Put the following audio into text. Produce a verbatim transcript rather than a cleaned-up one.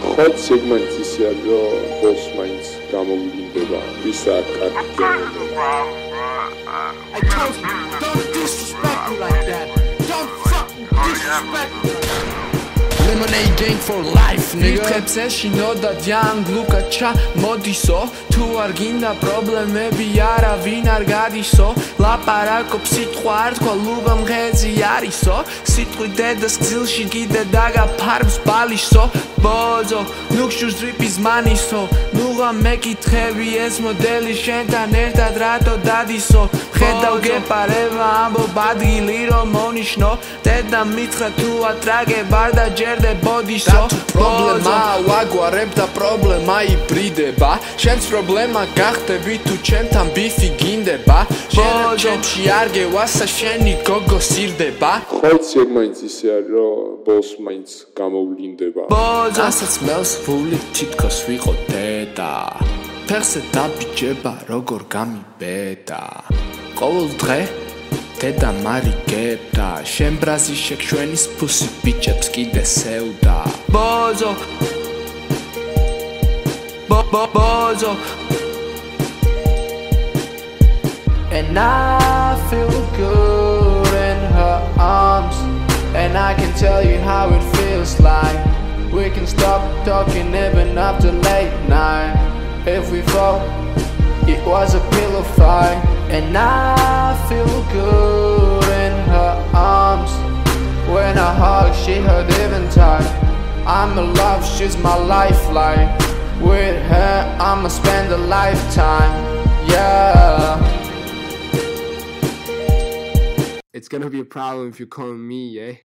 ხოც სეგმენტი ისე არის რომ ბოლს მაინც გამოვლინდება ვისა კარგი გემოვნება I told you, don't disrespect me like that. Don't fucking disrespect me. Lemonade gang for life, nigga. Vixებს ეშინო და young Luka ჩა მოდისო. თუ არ გინდა პრობლემები არავინ არ გადისო. ლაპარაკობ სიტყვა არ თქვა ლუბა მღეძი არისო. სიტყვი დედას გზილში კიდე დაგაფარბს ბალისო. ბოზო, ნუქშუს დრიპის მანისო. ნუღა მეკითხები ეს მოდელი შენთან ერთად რატო დადისო. ხედავ გეპარება ამბობ ადგილი რომ მონიშნო. დედა მითხრა თუ ატრაგებ არ დაჯერდებოდისო. პრობლემა ვაგვარებ და პრობლემა იბრიდება. შენს პრობლემა გახდები თუ ჩემთან ბიფი გინდება. ჩემში არ გევასა შენი გოგო სირდება. ხოც სეგმენტი ისე არის რომ ბოლს მაინც გამოვლინდება ასაც მელს ფული თითქოს ვიყო დედა. ფეხზე დაბიჯება როგორ გამიბედა. ყოველ დღე დედა მარიგებდა. შენ ბრაზი შექმნის ფუსი ბიჭებს კიდე სევდა. ბოზო ბოზო And I feel good in her arms. And I can tell you how it feels like. We can stop talking even after late night. If we fall, it was a pillow fight. And I feel good in her arms. When I hug, she held even tight. I'm in love, she's my lifeline. With her, I'ma spend a lifetime. Yeah. It's gonna be a problem if you call me, eh?